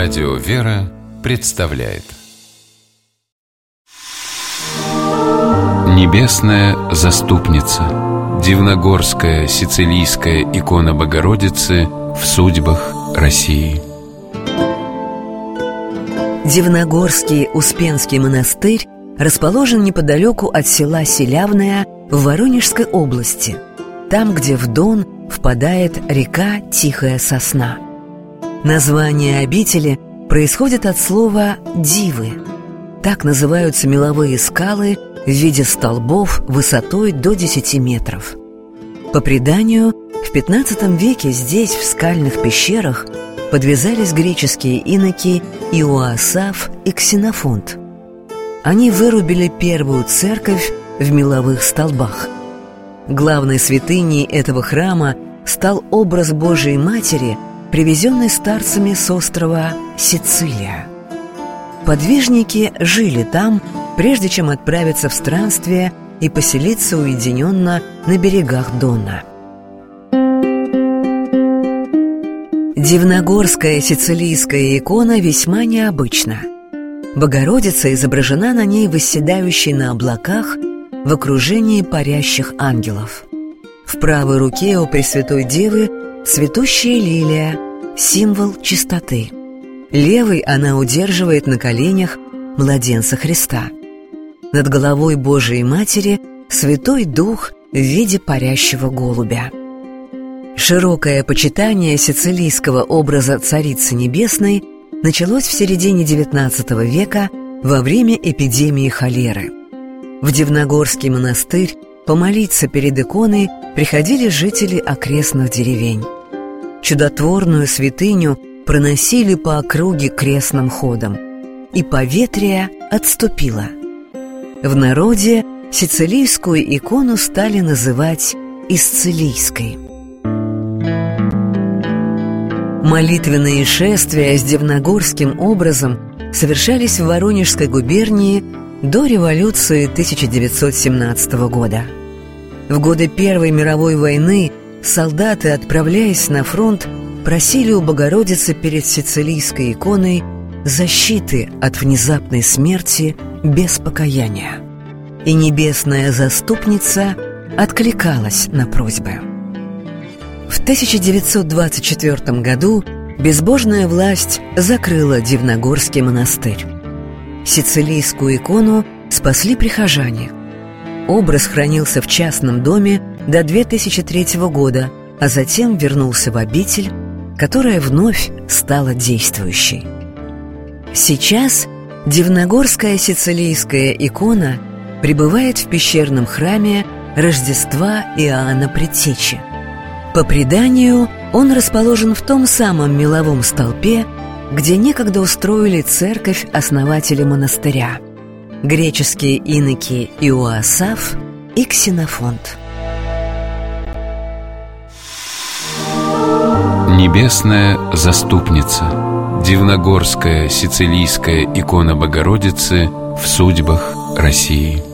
Радио «Вера» представляет Небесная заступница. Дивногорская сицилийская икона Богородицы в судьбах России. Дивногорский Успенский монастырь расположен неподалеку от села Селявное в Воронежской области, там, где в Дон впадает река Тихая Сосна. Название обители происходит от слова «дивы». Так называются меловые скалы в виде столбов высотой до 10 метров. По преданию, в XV веке здесь, в скальных пещерах, подвязались греческие иноки Иоасаф и Ксенофонт. Они вырубили первую церковь в меловых столбах. Главной святыней этого храма стал образ Божией Матери, привезенный старцами с острова Сицилия. Подвижники жили там, прежде чем отправиться в странствие и поселиться уединенно на берегах Дона. Дивногорская сицилийская икона весьма необычна. Богородица изображена на ней восседающей на облаках в окружении парящих ангелов. В правой руке у Пресвятой Девы цветущая лилия, символ чистоты. Левой она удерживает на коленях младенца Христа. Над головой Божией Матери Святой Дух в виде парящего голубя. Широкое почитание сицилийского образа Царицы Небесной началось в середине XIX века во время эпидемии холеры. В Дивногорский монастырь помолиться перед иконой приходили жители окрестных деревень. Чудотворную святыню проносили по округе крестным ходом, и поветрие отступило. В народе сицилийскую икону стали называть Исцилийской. Молитвенные шествия с дивногорским образом совершались в Воронежской губернии до революции 1917 года. В годы Первой мировой войны солдаты, отправляясь на фронт, просили у Богородицы перед сицилийской иконой защиты от внезапной смерти без покаяния. И небесная заступница откликалась на просьбы. В 1924 году безбожная власть закрыла Дивногорский монастырь. Сицилийскую икону спасли прихожане. Образ хранился в частном доме до 2003 года, а затем вернулся в обитель, которая вновь стала действующей. Сейчас Дивногорская сицилийская икона пребывает в пещерном храме Рождества Иоанна Предтечи. По преданию, он расположен в том самом меловом столпе, где некогда устроили церковь основателя монастыря – греческие иноки Иоасаф и Ксенофонт. Небесная заступница. Дивногорская сицилийская икона Богородицы в судьбах России.